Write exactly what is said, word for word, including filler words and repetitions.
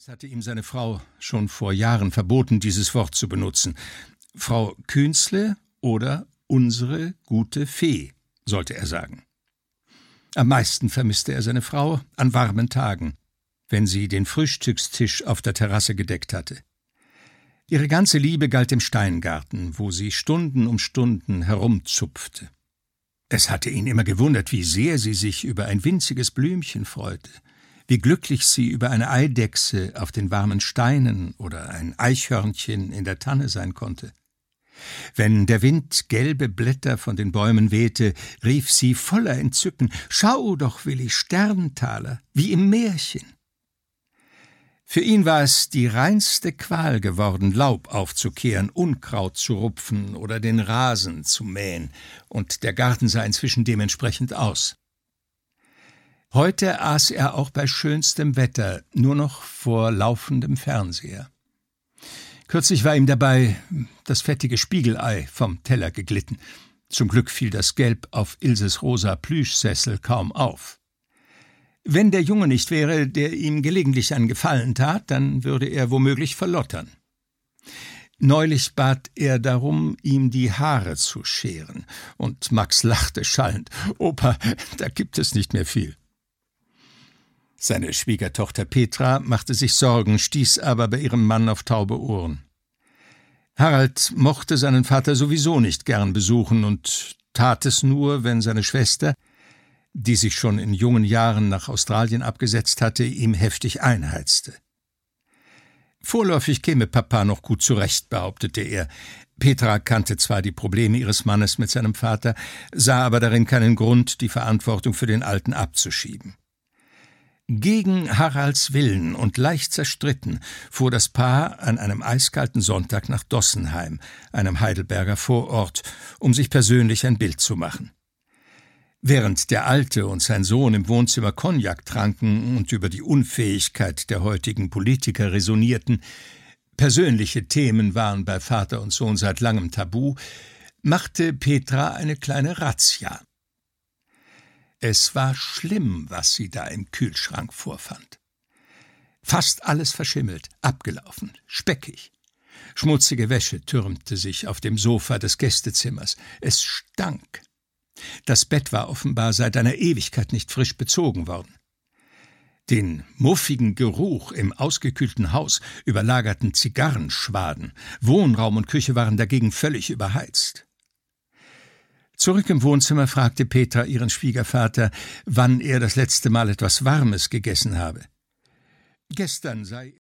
hatte ihm seine Frau schon vor Jahren verboten, dieses Wort zu benutzen. Frau Künzle oder unsere gute Fee, sollte er sagen. Am meisten vermisste er seine Frau an warmen Tagen, wenn sie den Frühstückstisch auf der Terrasse gedeckt hatte. Ihre ganze Liebe galt dem Steingarten, wo sie Stunden um Stunden herumzupfte. Es hatte ihn immer gewundert, wie sehr sie sich über ein winziges Blümchen freute, wie glücklich sie über eine Eidechse auf den warmen Steinen oder ein Eichhörnchen in der Tanne sein konnte. Wenn der Wind gelbe Blätter von den Bäumen wehte, rief sie voller Entzücken: »Schau doch, Willi, Sterntaler, wie im Märchen!« Für ihn war es die reinste Qual geworden, Laub aufzukehren, Unkraut zu rupfen oder den Rasen zu mähen, und der Garten sah inzwischen dementsprechend aus. Heute aß er auch bei schönstem Wetter nur noch vor laufendem Fernseher. Kürzlich war ihm dabei das fettige Spiegelei vom Teller geglitten. Zum Glück fiel das Gelb auf Ilses rosa Plüschsessel kaum auf. Wenn der Junge nicht wäre, der ihm gelegentlich einen Gefallen tat, dann würde er womöglich verlottern. Neulich bat er darum, ihm die Haare zu scheren, und Max lachte schallend: »Opa, da gibt es nicht mehr viel.« Seine Schwiegertochter Petra machte sich Sorgen, stieß aber bei ihrem Mann auf taube Ohren. Harald mochte seinen Vater sowieso nicht gern besuchen und tat es nur, wenn seine Schwester, die sich schon in jungen Jahren nach Australien abgesetzt hatte, ihm heftig einheizte. Vorläufig käme Papa noch gut zurecht, behauptete er. Petra kannte zwar die Probleme ihres Mannes mit seinem Vater, sah aber darin keinen Grund, die Verantwortung für den Alten abzuschieben. Gegen Haralds Willen und leicht zerstritten fuhr das Paar an einem eiskalten Sonntag nach Dossenheim, einem Heidelberger Vorort, um sich persönlich ein Bild zu machen. Während der Alte und sein Sohn im Wohnzimmer Cognac tranken und über die Unfähigkeit der heutigen Politiker resonierten, persönliche Themen waren bei Vater und Sohn seit langem tabu, machte Petra eine kleine Razzia. Es war schlimm, was sie da im Kühlschrank vorfand. Fast alles verschimmelt, abgelaufen, speckig. Schmutzige Wäsche türmte sich auf dem Sofa des Gästezimmers. Es stank. Das Bett war offenbar seit einer Ewigkeit nicht frisch bezogen worden. Den muffigen Geruch im ausgekühlten Haus überlagerten Zigarrenschwaden. Wohnraum und Küche waren dagegen völlig überheizt. Zurück im Wohnzimmer fragte Petra ihren Schwiegervater, wann er das letzte Mal etwas Warmes gegessen habe. Gestern sei